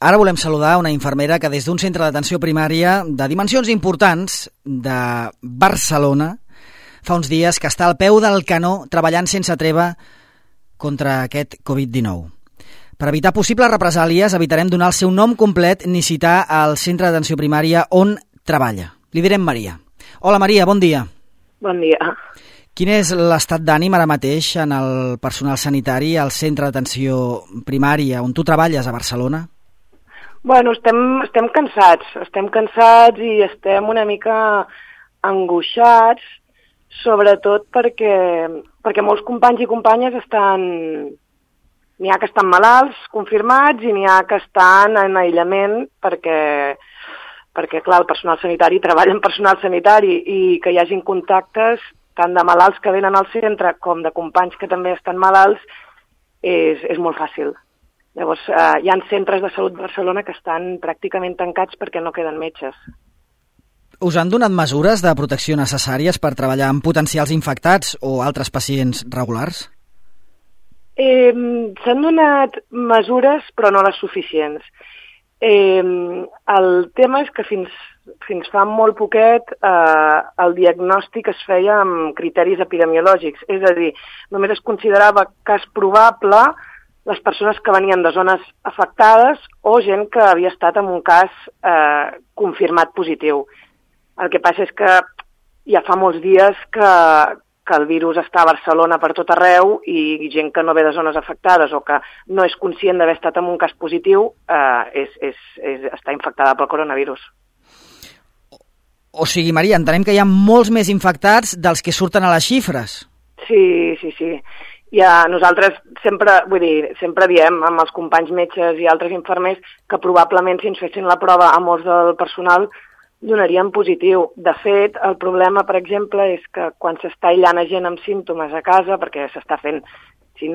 Ara volem saludar una infermera que des d'un centre d'atenció primària de dimensions importants de Barcelona fa uns dies que està al peu del canó treballant sense treva contra aquest Covid-19. Per evitar possibles represàlies evitarem donar el seu nom complet ni citar el centre d'atenció primària on treballa. Li direm Maria. Hola Maria, bon dia. Bon dia. Quin és l'estat d'ànim ara mateix en el personal sanitari al centre d'atenció primària on tu treballes a Barcelona? Bueno, estem cansats i estem una mica angoixats, sobretot perquè molts companys i companyes n'hi ha que estan malalts, confirmats, i n'hi ha que estan en aïllament perquè clar, el personal sanitari treballa en personal sanitari i que hi hagin contactes tant de malalts que venen al centre com de companys que també estan malalts és molt fàcil. Llavors, hi ha centres de salut de Barcelona que estan pràcticament tancats perquè no queden metges. Us han donat mesures de protecció necessàries per treballar amb potencials infectats o altres pacients regulars? S'han donat mesures, però no les suficients. El tema és que fins fa molt poquet el diagnòstic es feia amb criteris epidemiològics, és a dir, només es considerava cas probable les persones que venien de zones afectades o gent que havia estat en un cas confirmat positiu. El que passa és que ja fa molts dies que el virus està a Barcelona per tot arreu i gent que no ve de zones afectades o que no és conscient d'haver estat en un cas positiu està infectada pel coronavirus. O sigui, Maria, entenem que hi ha molts més infectats dels que surten a les xifres. Sí. Nosaltres sempre diem amb els companys metges i altres infermers que probablement si ens fessin la prova a molts del personal donarien positiu. De fet, el problema, per exemple, és que quan s'està aïllant a gent amb símptomes a casa, perquè s'està fent, si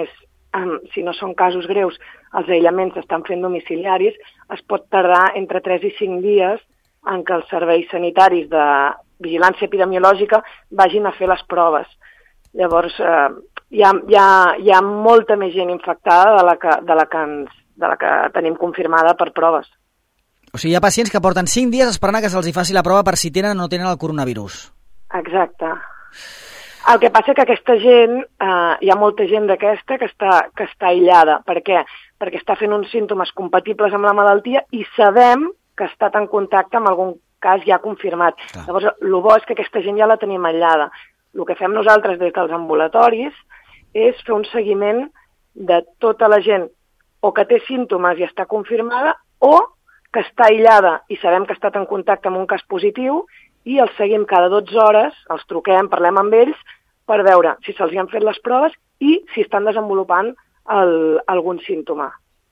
no són casos greus, els aïllaments s'estan fent domiciliaris, es pot tardar entre 3 i 5 dies en què els serveis sanitaris de vigilància epidemiològica vagin a fer les proves. Llavors, hi ha molta més gent infectada de la que tenim confirmada per proves. O sigui, hi ha pacients que porten 5 dies esperant que se'ls faci la prova per si tenen o no tenen el coronavirus. Exacte. El que passa que aquesta gent, hi ha molta gent d'aquesta que està aïllada. Per què? Perquè està fent uns símptomes compatibles amb la malaltia i sabem que ha estat en contacte amb algun cas ja confirmat. Clar. Llavors, el bo és que aquesta gent ja la tenim aïllada. El que fem nosaltres des dels ambulatoris és fer un seguiment de tota la gent o que té símptomes i està confirmada o que està aïllada i sabem que ha estat en contacte amb un cas positiu i els seguim cada 12 hores, els truquem, parlem amb ells per veure si se'ls han fet les proves i si estan desenvolupant algun símptoma.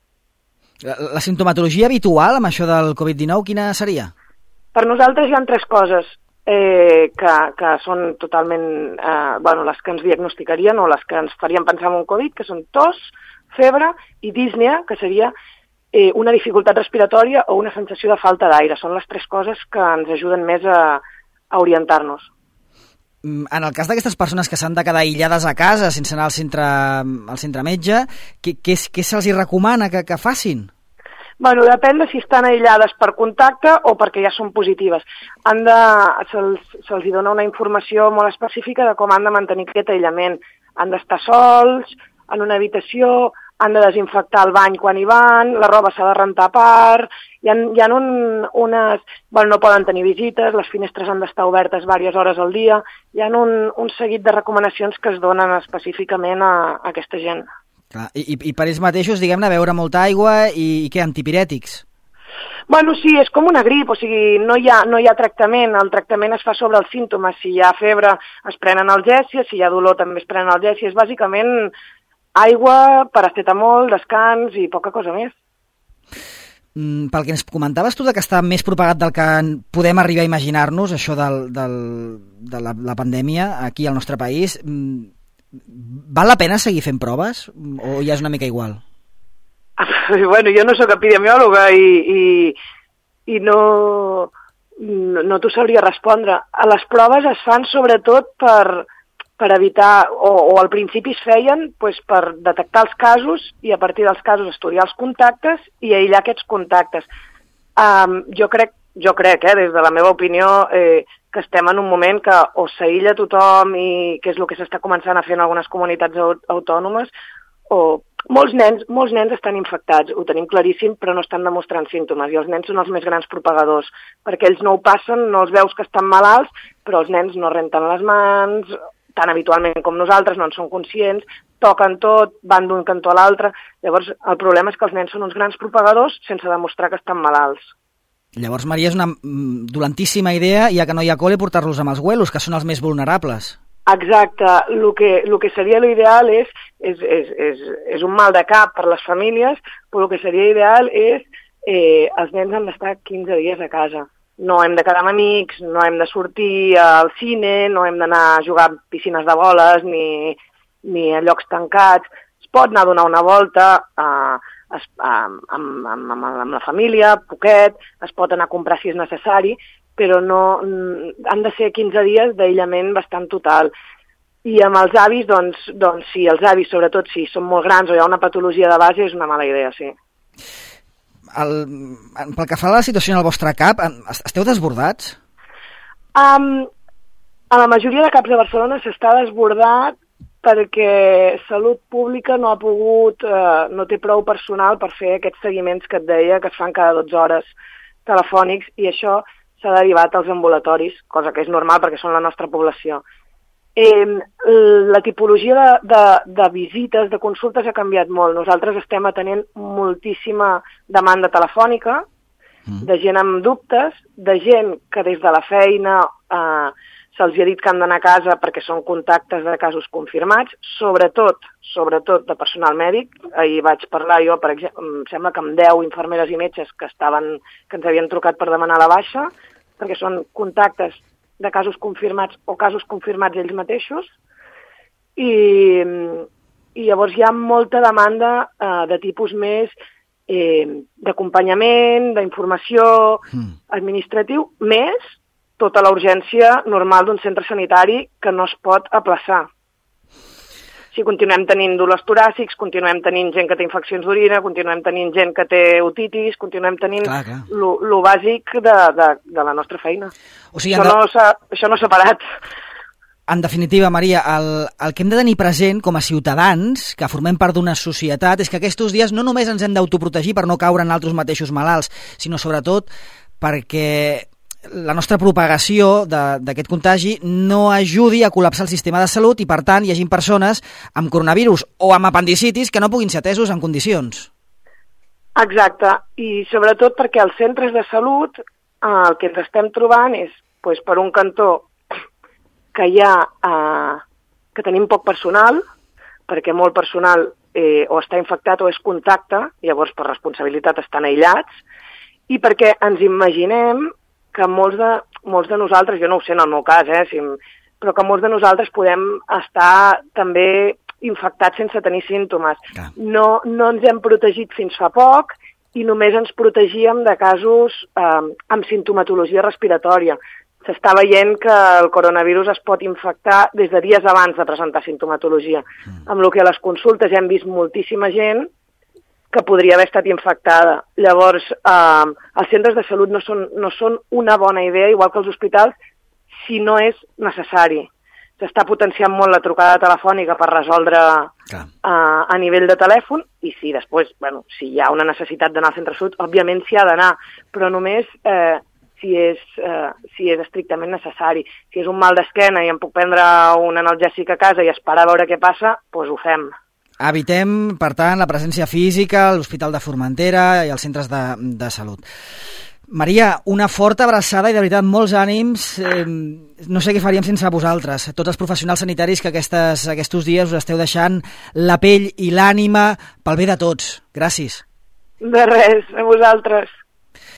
La simptomatologia habitual amb això del Covid-19 quina seria? Per nosaltres hi ha 3 coses que són totalment les que ens diagnosticarien o les que ens farien pensar en un Covid, que són tos, febre i dísnea, que seria una dificultat respiratòria o una sensació de falta d'aire. Són les 3 coses que ens ajuden més a orientar-nos. En el cas d'aquestes persones que s'han de quedar aïllades a casa sense anar al centre metge, què se'ls recomana que facin? Bueno, depèn de si estan aïllades per contacte o perquè ja són positives. Se'ls dona una informació molt específica de com han de mantenir aquest aïllament. Han d'estar sols, en una habitació, han de desinfectar el bany quan hi van, la roba s'ha de rentar a part, no poden tenir visites, les finestres han d'estar obertes diverses hores al dia, hi ha un seguit de recomanacions que es donen específicament a aquesta gent. Clar, i per ells mateixos, diguem-ne, beure molta aigua i què, antipirètics? Bueno, sí, és com una grip, o sigui, no hi ha tractament, el tractament es fa sobre els símptomes, si hi ha febre es prenen analgèsies, si hi ha dolor també es prenen analgèsies, bàsicament aigua, paracetamol, descans i poca cosa més. Pel que ens comentaves tu que està més propagat del que podem arribar a imaginar-nos, això de la pandèmia aquí al nostre país, val la pena seguir fent proves o ja és una mica igual? Bueno, jo no sóc epidemiòloga i no t'ho sabria respondre. Les proves es fan sobretot per per evitar, o al principi es feien per detectar els casos i a partir dels casos estudiar els contactes i aïllar aquests contactes. Jo crec, des de la meva opinió, que estem en un moment que o s'aïlla tothom, i que és el que s'està començant a fer en algunes comunitats autònomes, o molts nens estan infectats, ho tenim claríssim, però no estan demostrant símptomes, i els nens són els més grans propagadors, perquè ells no ho passen, no els veus que estan malalts, però els nens no renten les mans tan habitualment com nosaltres, no en són conscients, toquen tot, van d'un cantó a l'altre. Llavors, el problema és que els nens són uns grans propagadors sense demostrar que estan malalts. Llavors, Maria, és una dolentíssima idea, ja que no hi ha col·le, portar-los amb els güelos, que són els més vulnerables. Exacte. El que seria l'ideal és un mal de cap per les famílies, però el que seria ideal és els nens han d'estar 15 dies a casa. No hem de quedar amb amics, no hem de sortir al cine, no hem d'anar a jugar a piscines de boles ni a llocs tancats. Es pot anar a donar una volta amb la família, poquet, es pot anar a comprar si és necessari, però no han de ser 15 dies d'aïllament bastant total. I amb els avis, doncs sí, els avis, sobretot si són molt grans o hi ha una patologia de base, és una mala idea, sí. Pel que fa a la situació en el vostre CAP, esteu desbordats? A la majoria de CAPs de Barcelona s'està desbordat perquè Salut Pública no ha pogut, no té prou personal per fer aquests seguiments que et deia, que es fan cada 12 hores telefònics, i això s'ha derivat als ambulatoris, cosa que és normal perquè són la nostra població. La tipologia de visites, de consultes ha canviat molt. Nosaltres estem atenent moltíssima demanda telefònica, de gent amb dubtes, de gent que des de la feina se'ls ha dit que han d'anar a casa perquè són contactes de casos confirmats, sobretot de personal mèdic. Ahir vaig parlar jo, per exemple, em sembla que amb 10 infermeres i metges que ens havien trucat per demanar la baixa, perquè són contactes de casos confirmats o casos confirmats ells mateixos, i llavors hi ha molta demanda de tipus més d'acompanyament, d'informació administratiu, més tota la urgència normal d'un centre sanitari que no es pot aplaçar. Si continuem tenint dolors toràcics, continuem tenint gent que té infeccions d'orina, continuem tenint gent que té otitis, continuem tenint lo bàsic de la nostra feina. O sigui, això no s'ha parat. En definitiva, Maria, el que hem de tenir present com a ciutadans, que formem part d'una societat, és que aquests dies no només ens hem d'autoprotegir per no caure en altres mateixos malalts, sinó sobretot perquè la nostra propagació d'aquest contagi no ajudi a col·lapsar el sistema de salut i, per tant, hi hagi persones amb coronavirus o amb apendicitis que no puguin ser atesos en condicions. Exacte, i sobretot perquè als centres de salut el que ens estem trobant és, per un cantó, que que tenim poc personal, perquè molt personal o està infectat o és contacte, llavors per responsabilitat estan aïllats, i perquè ens imaginem que molts de nosaltres, jo no ho sé en el meu cas, però que molts de nosaltres podem estar també infectats sense tenir símptomes. No ens hem protegit fins fa poc i només ens protegíem de casos amb simptomatologia respiratòria. S'està veient que el coronavirus es pot infectar des de dies abans de presentar simptomatologia, amb el que a les consultes hem vist moltíssima gent que podria haver estat infectada. Llavors, els centres de salut no són una bona idea, igual que els hospitals, si no és necessari. S'està potenciant molt la trucada telefònica per resoldre a nivell de telèfon, i si després, si hi ha una necessitat d'anar al centre de salut, òbviament s'hi ha d'anar, però només si és estrictament necessari. Si és un mal d'esquena i em puc prendre un analgèsic a casa i esperar a veure què passa, doncs ho fem. Evitem, per tant, la presència física a l'Hospital de Formentera i als centres de salut. Maria, una forta abraçada i de veritat molts ànims. No sé què faríem sense vosaltres. Tots els professionals sanitaris que aquests dies us esteu deixant la pell i l'ànima pel bé de tots. Gràcies. De res, a vosaltres.